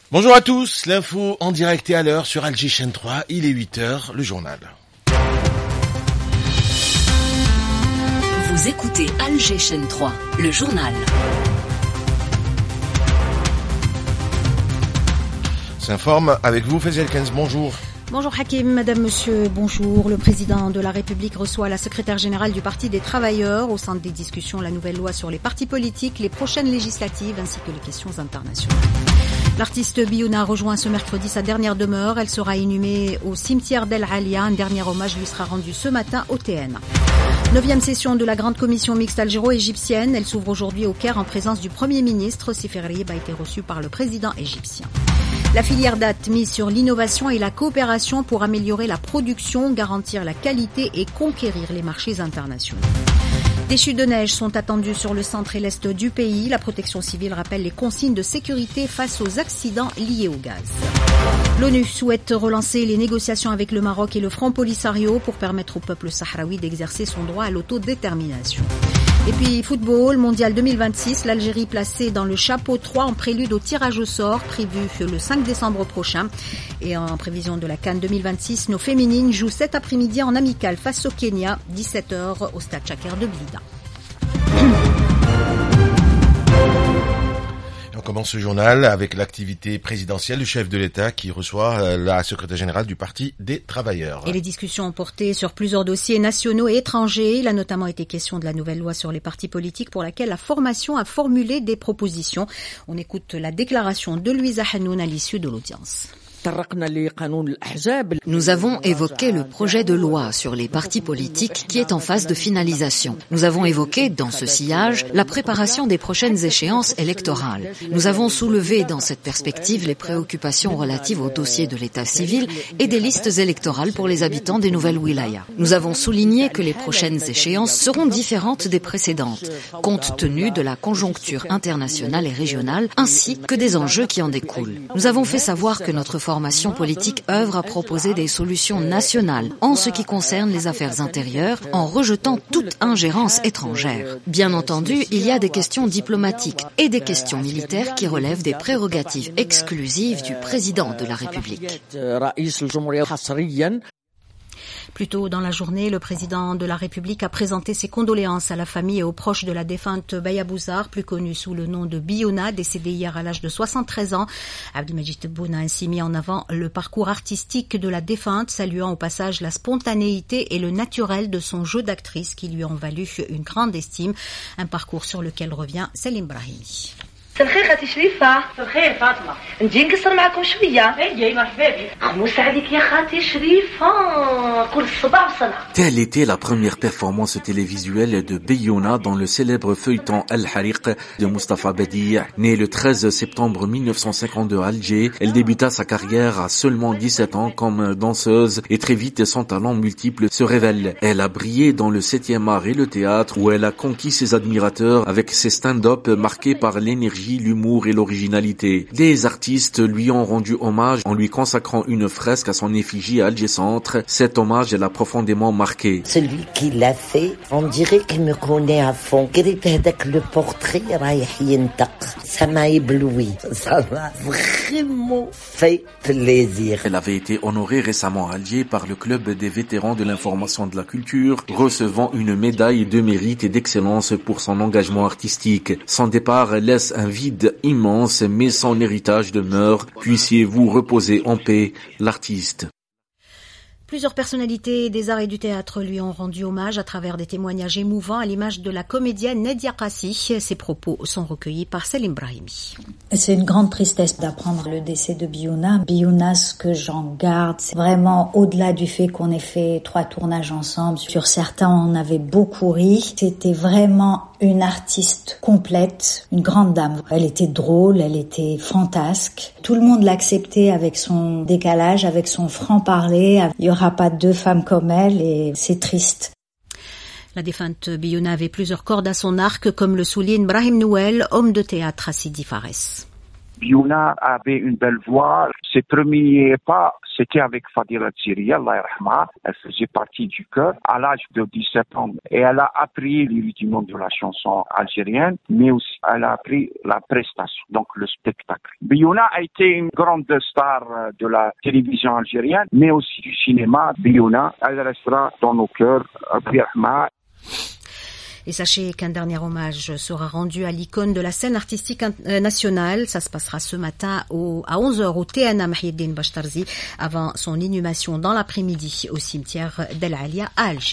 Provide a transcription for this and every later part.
Bonjour à tous, l'info en direct et à l'heure sur Alger Chaîne 3, il est 8h, le journal. Vous écoutez Alger Chaîne 3, le journal. S'informe avec vous, Faisal Kenz, bonjour. Bonjour Hakim, madame, monsieur, bonjour. Le président de la République reçoit la secrétaire générale du Parti des Travailleurs au centre des discussions la nouvelle loi sur les partis politiques, les prochaines législatives ainsi que les questions internationales. L'artiste Biouna rejoint ce mercredi sa dernière demeure. Elle sera inhumée au cimetière d'El Alia. Un dernier hommage lui sera rendu ce matin au TN. 9e session de la grande commission mixte algéro-égyptienne. Elle s'ouvre aujourd'hui au Caire en présence du Premier ministre. Sifer Rib a été reçu par le président égyptien. La filière date mise sur l'innovation et la coopération pour améliorer la production, garantir la qualité et conquérir les marchés internationaux. Des chutes de neige sont attendues sur le centre et l'est du pays. La protection civile rappelle les consignes de sécurité face aux accidents liés au gaz. L'ONU souhaite relancer les négociations avec le Maroc et le Front Polisario pour permettre au peuple sahraoui d'exercer son droit à l'autodétermination. Et puis football, mondial 2026, l'Algérie placée dans le chapeau 3 en prélude au tirage au sort prévu le 5 décembre prochain. Et en prévision de la CAN 2026, nos féminines jouent cet après-midi en amical face au Kenya, 17h au stade Chaker de Blida. On commence ce journal avec l'activité présidentielle du chef de l'État qui reçoit la secrétaire générale du Parti des Travailleurs. Et les discussions ont porté sur plusieurs dossiers nationaux et étrangers. Il a notamment été question de la nouvelle loi sur les partis politiques pour laquelle la formation a formulé des propositions. On écoute la déclaration de Louisa Hanoun à l'issue de l'audience. Nous avons évoqué le projet de loi sur les partis politiques qui est en phase de finalisation. Nous avons évoqué, dans ce sillage, la préparation des prochaines échéances électorales. Nous avons soulevé dans cette perspective les préoccupations relatives au dossier de l'état civil et des listes électorales pour les habitants des nouvelles wilayas. Nous avons souligné que les prochaines échéances seront différentes des précédentes, compte tenu de la conjoncture internationale et régionale, ainsi que des enjeux qui en découlent. Nous avons fait savoir que notre formation politique œuvre à proposer des solutions nationales en ce qui concerne les affaires intérieures en rejetant toute ingérence étrangère. Bien entendu, il y a des questions diplomatiques et des questions militaires qui relèvent des prérogatives exclusives du président de la République. Plus tôt dans la journée, le président de la République a présenté ses condoléances à la famille et aux proches de la défunte Baya Bouzar, plus connue sous le nom de Biouna, décédée hier à l'âge de 73 ans. Abdelmajid Tebboune a ainsi mis en avant le parcours artistique de la défunte, saluant au passage la spontanéité et le naturel de son jeu d'actrice qui lui ont valu une grande estime. Un parcours sur lequel revient Salim Brahimi. الخير خالتي شريفة. الخير فاطمة. نجي نقصر معكم شوية. اي مرحبا بك. خموس عليك يا خالتي شريفة. كل الصباح وصنعة. Telle était la première performance télévisuelle de Biouna dans le célèbre feuilleton Al-Hariq de Mustapha Badi. Née le 13 septembre 1952 à Alger, elle débuta sa carrière à seulement 17 ans comme danseuse et très vite son talent multiple se révèle. Elle a brillé dans le 7e art et le théâtre où elle a conquis ses admirateurs avec ses stand-up marqués par l'énergie, l'humour et l'originalité. Des artistes lui ont rendu hommage en lui consacrant une fresque à son effigie à Alger Centre. Cet hommage l'a profondément marqué. Celui qui l'a fait, on dirait qu'il me connaît à fond. Le portrait, ça m'a ébloui. Ça m'a vraiment fait plaisir. Elle avait été honorée récemment à Alger par le club des vétérans de l'information de la culture, recevant une médaille de mérite et d'excellence pour son engagement artistique. Son départ laisse un vide immense, mais son héritage demeure. Puissiez-vous reposer en paix, l'artiste. Plusieurs personnalités des arts et du théâtre lui ont rendu hommage à travers des témoignages émouvants à l'image de la comédienne Nadia Kassi. Ses propos sont recueillis par Salim Brahimi. C'est une grande tristesse d'apprendre le décès de Biouna. Biouna, ce que j'en garde, c'est vraiment au-delà du fait qu'on ait fait 3 tournages ensemble. Sur certains, on avait beaucoup ri. C'était vraiment une artiste complète, une grande dame. Elle était drôle, elle était fantasque. Tout le monde l'acceptait avec son décalage, avec son franc-parler. Il y aura pas 2 femmes comme elle et c'est triste. La défunte Biouna avait plusieurs cordes à son arc, comme le souligne Brahim Nouel, homme de théâtre à Sidi Fares. Biouna avait une belle voix. Ses premiers pas, c'était avec Fadila Tsiri, Allah yarhamha. Elle faisait partie du chœur à l'âge de 17 ans. Et elle a appris les rudiments de la chanson algérienne, mais aussi elle a appris la prestation, donc le spectacle. Biouna a été une grande star de la télévision algérienne, mais aussi du cinéma. Biouna, elle restera dans nos cœurs. Allah yarhamha. Et sachez qu'un dernier hommage sera rendu à l'icône de la scène artistique nationale. Ça se passera ce matin à 11h au TNA Mahieddine Bachtarzi avant son inhumation dans l'après-midi au cimetière d'El Alia à Alger.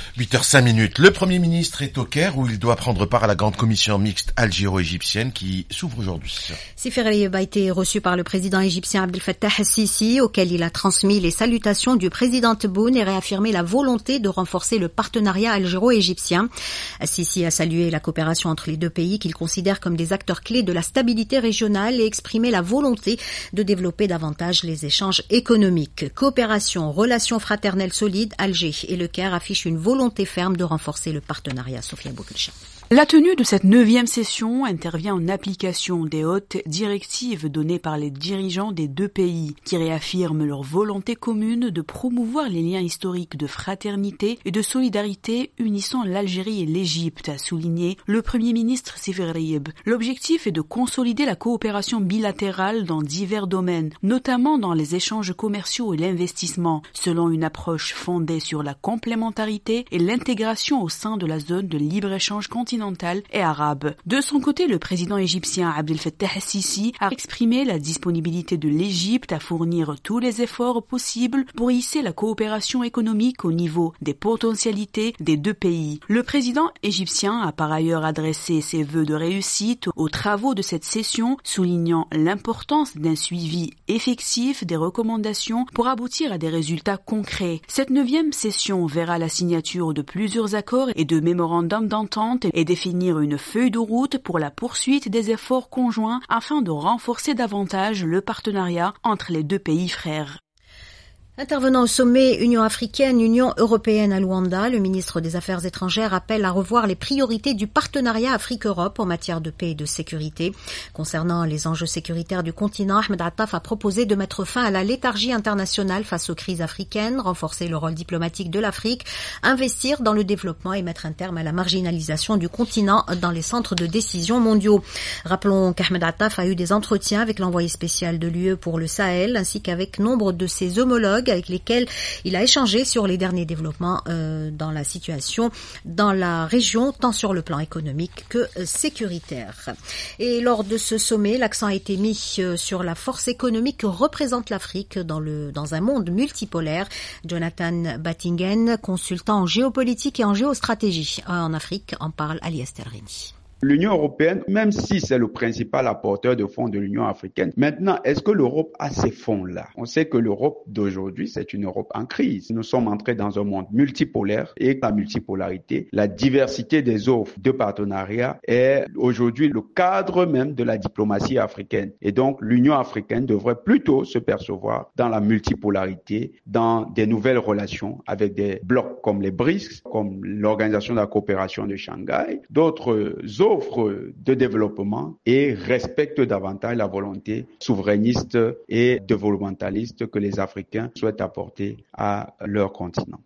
8h05. Le Premier ministre est au Caire où il doit prendre part à la grande commission mixte algéro-égyptienne qui s'ouvre aujourd'hui. Sefer Rayeb a été reçu par le président égyptien Abdel Fattah el-Sisi auquel il a transmis les salutations du président Tebboune et réaffirmé la volonté de renforcer le partenariat algéro-égyptien. Sisi a salué la coopération entre les deux pays qu'il considère comme des acteurs clés de la stabilité régionale et exprimé la volonté de développer davantage les échanges économiques. Coopération, relations fraternelles solides, Alger et le Caire affichent une volonté ferme de renforcer le partenariat. Sophia Boukelcha. La tenue de cette 9e session intervient en application des hautes directives données par les dirigeants des deux pays qui réaffirment leur volonté commune de promouvoir les liens historiques de fraternité et de solidarité unissant l'Algérie et l'Égypte, a souligné le Premier ministre Sefer Rayeb. L'objectif est de consolider la coopération bilatérale dans divers domaines, notamment dans les échanges commerciaux et l'investissement, selon une approche fondée sur la complémentarité et l'intégration au sein de la zone de libre-échange continentale et arabe. De son côté, le président égyptien Abdel Fattah el-Sisi a exprimé la disponibilité de l'Égypte à fournir tous les efforts possibles pour hisser la coopération économique au niveau des potentialités des deux pays. Le président égyptien a par ailleurs adressé ses vœux de réussite aux travaux de cette session, soulignant l'importance d'un suivi effectif des recommandations pour aboutir à des résultats concrets. Cette 9e session verra la signature de plusieurs accords et de mémorandums d'entente et définir une feuille de route pour la poursuite des efforts conjoints afin de renforcer davantage le partenariat entre les deux pays frères. Intervenant au sommet Union africaine, Union européenne à Luanda, le ministre des Affaires étrangères appelle à revoir les priorités du partenariat Afrique-Europe en matière de paix et de sécurité. Concernant les enjeux sécuritaires du continent, Ahmed Attaf a proposé de mettre fin à la léthargie internationale face aux crises africaines, renforcer le rôle diplomatique de l'Afrique, investir dans le développement et mettre un terme à la marginalisation du continent dans les centres de décision mondiaux. Rappelons qu'Ahmed Attaf a eu des entretiens avec l'envoyé spécial de l'UE pour le Sahel ainsi qu'avec nombre de ses homologues avec lesquels il a échangé sur les derniers développements dans la situation dans la région, tant sur le plan économique que sécuritaire. Et lors de ce sommet, l'accent a été mis sur la force économique que représente l'Afrique dans un monde multipolaire. Jonathan Battingen, consultant en géopolitique et en géostratégie en Afrique, en parle à Alias Terrini. L'Union européenne, même si c'est le principal apporteur de fonds de l'Union africaine, maintenant, est-ce que l'Europe a ces fonds-là? On sait que l'Europe d'aujourd'hui, c'est une Europe en crise. Nous sommes entrés dans un monde multipolaire et la multipolarité, la diversité des offres de partenariat est aujourd'hui le cadre même de la diplomatie africaine. Et donc, l'Union africaine devrait plutôt se percevoir dans la multipolarité, dans des nouvelles relations avec des blocs comme les BRICS, comme l'Organisation de la coopération de Shanghai, d'autres offres de développement et respecte davantage la volonté souverainiste et développementaliste que les Africains souhaitent apporter à leur continent.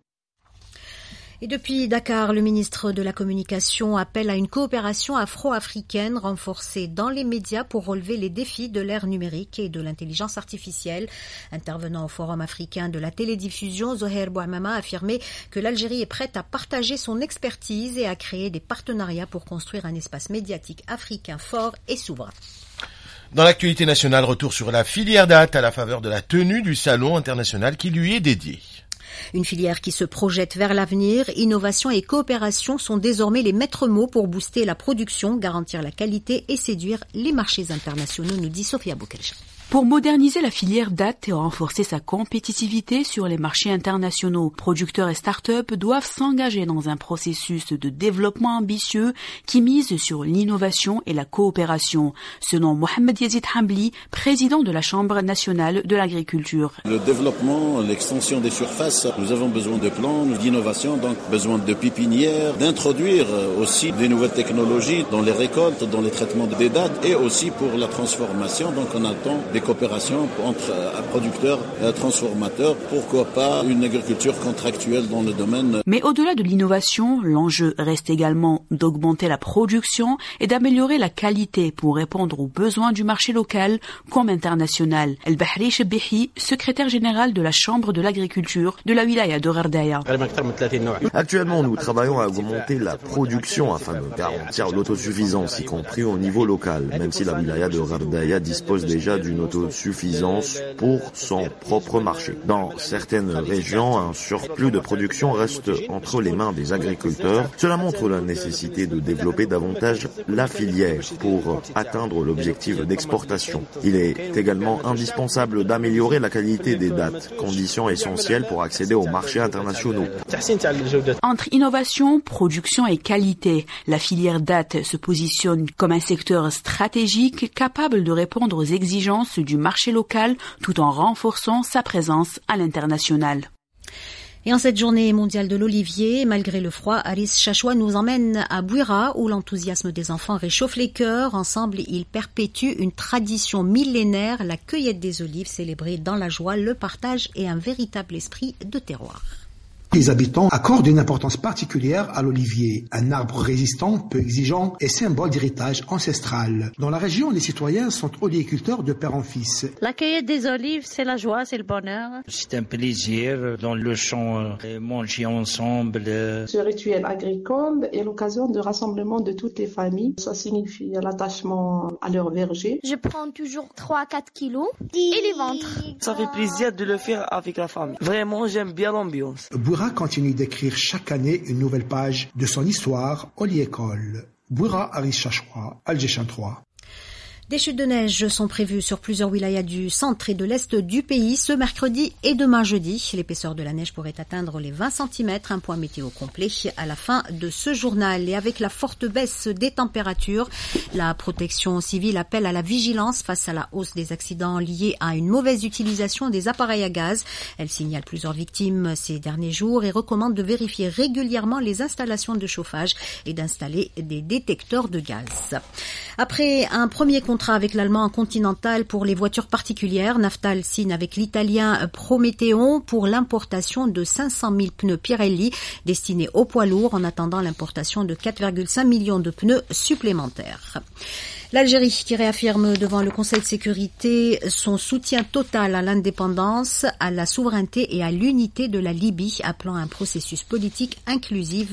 Et depuis Dakar, le ministre de la Communication appelle à une coopération afro-africaine renforcée dans les médias pour relever les défis de l'ère numérique et de l'intelligence artificielle. Intervenant au Forum africain de la télédiffusion, Zohair Bouamama a affirmé que l'Algérie est prête à partager son expertise et à créer des partenariats pour construire un espace médiatique africain fort et souverain. Dans l'actualité nationale, retour sur la filière date à la faveur de la tenue du salon international qui lui est dédié. Une filière qui se projette vers l'avenir, innovation et coopération sont désormais les maîtres mots pour booster la production, garantir la qualité et séduire les marchés internationaux, nous dit Sophia Boukelcha. Pour moderniser la filière date et renforcer sa compétitivité sur les marchés internationaux, producteurs et start-up doivent s'engager dans un processus de développement ambitieux qui mise sur l'innovation et la coopération, selon Mohamed Yazid Hambli, président de la Chambre nationale de l'agriculture. Le développement, l'extension des surfaces, nous avons besoin de plans, d'innovation, donc besoin de pépinières, d'introduire aussi des nouvelles technologies dans les récoltes, dans les traitements des dates et aussi pour la transformation. Donc on attend des coopérations entre producteurs et transformateurs. Pourquoi pas une agriculture contractuelle dans le domaine. Mais au-delà de l'innovation, l'enjeu reste également d'augmenter la production et d'améliorer la qualité pour répondre aux besoins du marché local comme international. El-Bahri Chebbihi, secrétaire général de la Chambre de l'agriculture de la wilaya de Ghardaya. Actuellement, nous travaillons à augmenter la production afin de garantir l'autosuffisance, y compris au niveau local, même si la wilaya de Ghardaya dispose déjà d'une autosuffisance pour son propre marché. Dans certaines régions, un surplus de production reste entre les mains des agriculteurs. Cela montre la nécessité de développer davantage la filière pour atteindre l'objectif d'exportation. Il est également indispensable d'améliorer la qualité des dates, condition essentielle pour accéder aux marchés internationaux. Entre innovation, production et qualité, la filière date se positionne comme un secteur stratégique capable de répondre aux exigences du marché local tout en renforçant sa présence à l'international. Et en cette journée mondiale de l'olivier, malgré le froid, Aris Chachwa nous emmène à Bouira où l'enthousiasme des enfants réchauffe les cœurs. Ensemble, ils perpétuent une tradition millénaire, la cueillette des olives célébrée dans la joie, le partage et un véritable esprit de terroir. Les habitants accordent une importance particulière à l'olivier, un arbre résistant, peu exigeant et symbole d'héritage ancestral. Dans la région, les citoyens sont oléiculteurs de père en fils. La cueillette des olives, c'est la joie, c'est le bonheur. C'est un plaisir dans le champ, manger ensemble. Ce rituel agricole est l'occasion de rassemblement de toutes les familles. Ça signifie l'attachement à leur verger. Je prends toujours 3-4 kilos et les ventres. Ça fait plaisir de le faire avec la famille. Vraiment, j'aime bien l'ambiance. Bouira continue d'écrire chaque année une nouvelle page de son histoire au Liécole. Bouira Aris Chachwa, Algéchan 3. Des chutes de neige sont prévues sur plusieurs wilayas du centre et de l'est du pays ce mercredi et demain jeudi. L'épaisseur de la neige pourrait atteindre les 20 cm, un point météo complet à la fin de ce journal. Et avec la forte baisse des températures, la protection civile appelle à la vigilance face à la hausse des accidents liés à une mauvaise utilisation des appareils à gaz. Elle signale plusieurs victimes ces derniers jours et recommande de vérifier régulièrement les installations de chauffage et d'installer des détecteurs de gaz. Après un premier contrat avec l'allemand Continental pour les voitures particulières, Naftal signe avec l'italien Prometeon pour l'importation de 500 000 pneus Pirelli destinés aux poids lourds en attendant l'importation de 4,5 millions de pneus supplémentaires. L'Algérie qui réaffirme devant le Conseil de sécurité son soutien total à l'indépendance, à la souveraineté et à l'unité de la Libye, appelant un processus politique inclusif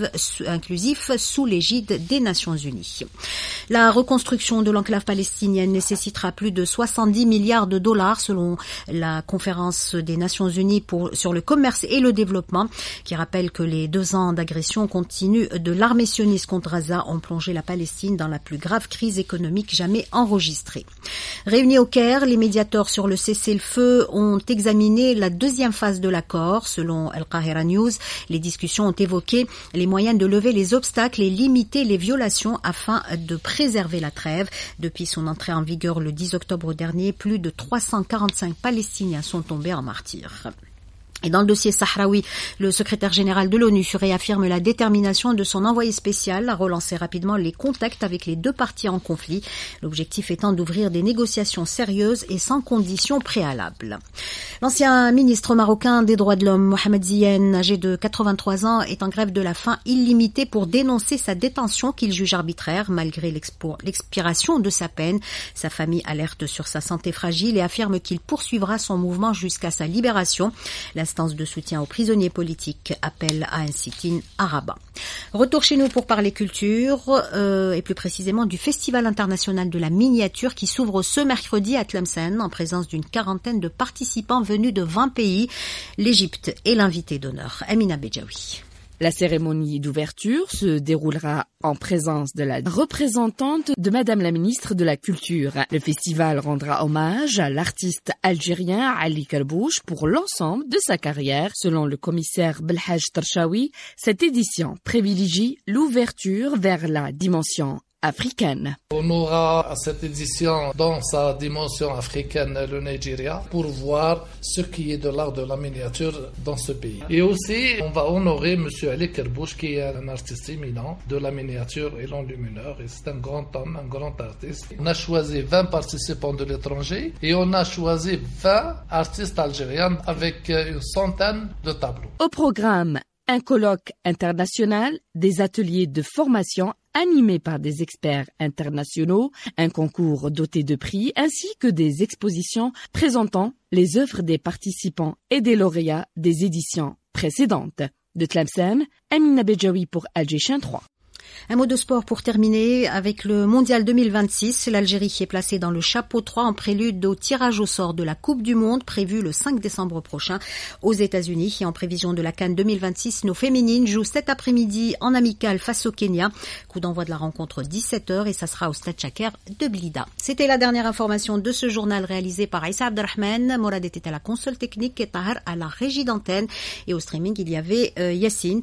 sous l'égide des Nations Unies. La reconstruction de l'enclave palestinienne nécessitera plus de 70 milliards de dollars selon la conférence des Nations Unies sur le commerce et le développement, qui rappelle que les 2 ans d'agression continue de l'armée sioniste contre Gaza ont plongé la Palestine dans la plus grave crise économique jamais enregistrée. Réunis au Caire, les médiateurs sur le cessez-le-feu ont examiné la deuxième phase de l'accord. Selon Al Qahira News, les discussions ont évoqué les moyens de lever les obstacles et limiter les violations afin de préserver la trêve. Depuis son entrée en vigueur le 10 octobre dernier, plus de 345 Palestiniens sont tombés en martyrs. Et dans le dossier sahraoui, le secrétaire général de l'ONU réaffirme la détermination de son envoyé spécial à relancer rapidement les contacts avec les 2 parties en conflit, l'objectif étant d'ouvrir des négociations sérieuses et sans conditions préalables. L'ancien ministre marocain des droits de l'homme, Mohamed Ziyane, âgé de 83 ans, est en grève de la faim illimitée pour dénoncer sa détention qu'il juge arbitraire malgré l'expiration de sa peine. Sa famille alerte sur sa santé fragile et affirme qu'il poursuivra son mouvement jusqu'à sa libération. L'instance de soutien aux prisonniers politiques appelle à un sit-in à Rabat. Retour chez nous pour parler culture et plus précisément du Festival international de la miniature qui s'ouvre ce mercredi à Tlemcen en présence d'une 40aine de participants venus de 20 pays. L'Égypte est l'invité d'honneur. Amina Bedjaoui. La cérémonie d'ouverture se déroulera en présence de la représentante de Madame la ministre de la Culture. Le festival rendra hommage à l'artiste algérien Ali Kerbouche pour l'ensemble de sa carrière. Selon le commissaire Belhaj Tarshawi, cette édition privilégie l'ouverture vers la dimension africaine. On aura à cette édition dans sa dimension africaine le Nigeria pour voir ce qui est de l'art de la miniature dans ce pays. Et aussi, on va honorer M. Ali Kerbouche qui est un artiste éminent de la miniature et l'enlumineur. Et c'est un grand homme, un grand artiste. On a choisi 20 participants de l'étranger et on a choisi 20 artistes algériens avec une centaine de tableaux. Au programme, un colloque international, des ateliers de formation animés par des experts internationaux, un concours doté de prix, ainsi que des expositions présentant les œuvres des participants et des lauréats des éditions précédentes. De Tlemcen, Amina Bedjaoui pour Alger 3. Un mot de sport pour terminer avec le Mondial 2026. L'Algérie est placée dans le chapeau 3 en prélude au tirage au sort de la Coupe du Monde prévu le 5 décembre prochain aux États-Unis. Et en prévision de la CAN 2026, nos féminines jouent cet après-midi en amical face au Kenya. Coup d'envoi de la rencontre 17h et ça sera au Stade Chaker de Blida. C'était la dernière information de ce journal réalisé par Aïssa Abderrahman. Morad était à la console technique et Tahar à la régie d'antenne. Et au streaming, il y avait Yassine.